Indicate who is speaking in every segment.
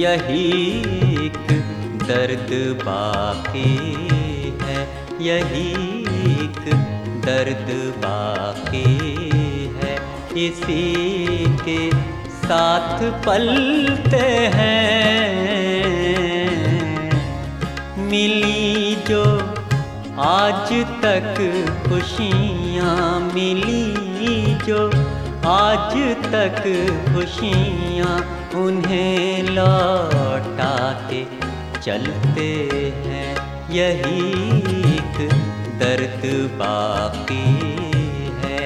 Speaker 1: यही एक दर्द बाकी है, यही एक दर्द बाकी है। इसी के साथ पलते हैं। मिली जो आज तक खुशियाँ, मिली जो आज तक खुशियाँ, उन्हें लौटा के चलते हैं। यही एक दर्द बाकी है।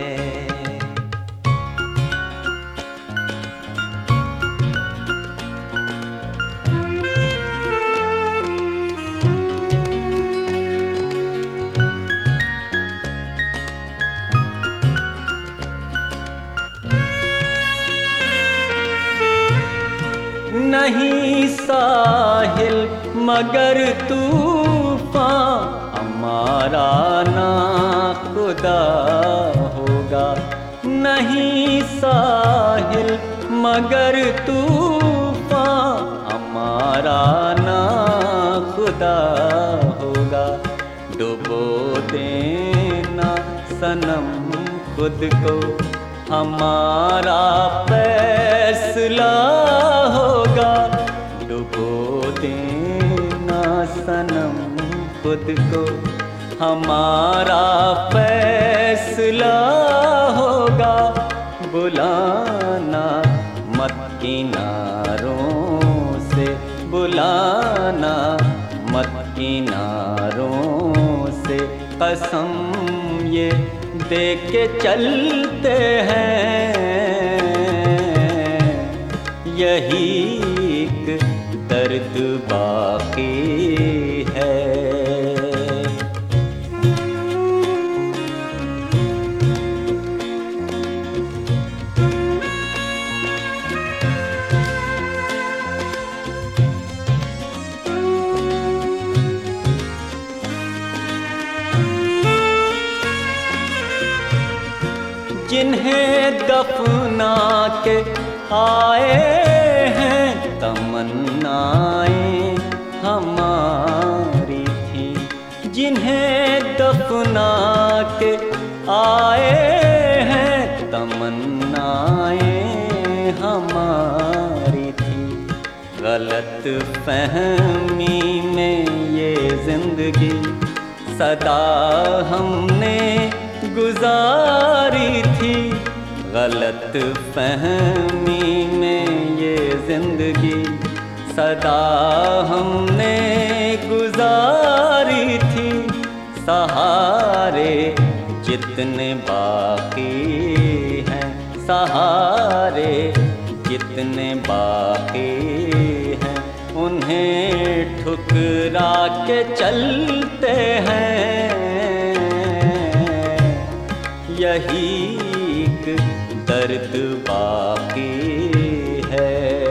Speaker 1: नहीं साहिल मगर तूफान, हमारा ना खुदा होगा। नहीं साहिल मगर तूफान, हमारा ना खुदा होगा। डुबो देना सनम खुद को, हमारा फैसला होगा। डुबो देना सनम खुद को, हमारा फैसला होगा। बुलाना मत किनारों से, बुलाना मत किनारों से। कसम ये दे के चलते हैं। यही एक दर्द बाकी है। जिन्हें दफना के आए हैं, तमन्नाएं हमारी थी। जिन्हें दफना के आए हैं, तमन्नाएं हमारी थी। गलत फहमी में ये जिंदगी सदा हमने गुजारी थी। गलत फहमी में ये जिंदगी सदा हमने गुजारी थी। सहारे जितने बाकी हैं, सहारे जितने बाकी हैं, उन्हें ठुकरा के चलते हैं। यही एक दर्द बाकी है।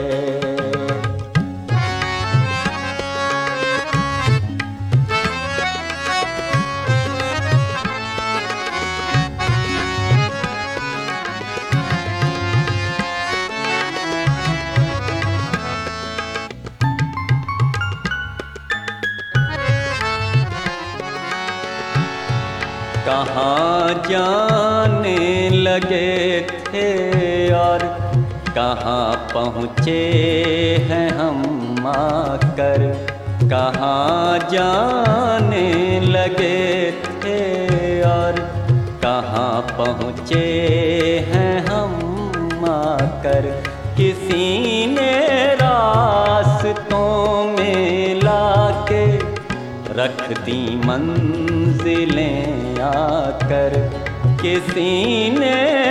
Speaker 1: कहाँ जाने लगे थे और कहाँ पहुँचे हैं हम आकर। कहाँ जाने लगे थे और कहाँ पहुँचे हैं हम आकर। किसी ने रास्तों में लाके रख दी मंजिलें आकर। किसी ने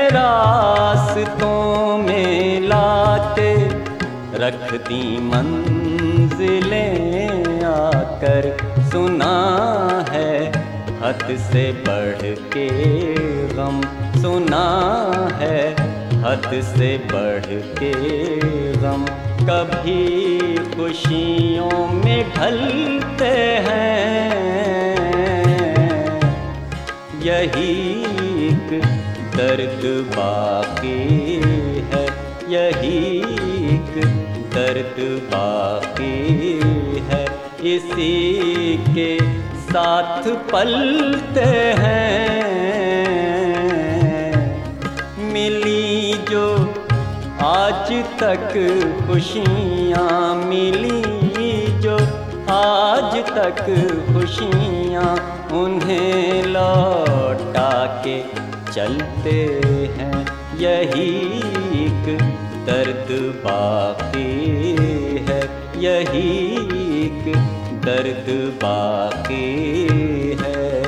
Speaker 1: रास्तों में लाके रख दी मंजिलें आकर। सुना है हद से बढ़ के गम, सुना है हद से बढ़ के गम। कभी खुशियों में ढलते हैं। यही एक दर्द बाकी है, यही एक दर्द बाकी है, इसी के साथ पलते हैं। मिली जो आज तक खुशियाँ, मिली जो आज तक खुशियाँ, उन्हें लौटा के चलते हैं। यही एक दर्द बाकी है, यही एक दर्द बाकी है।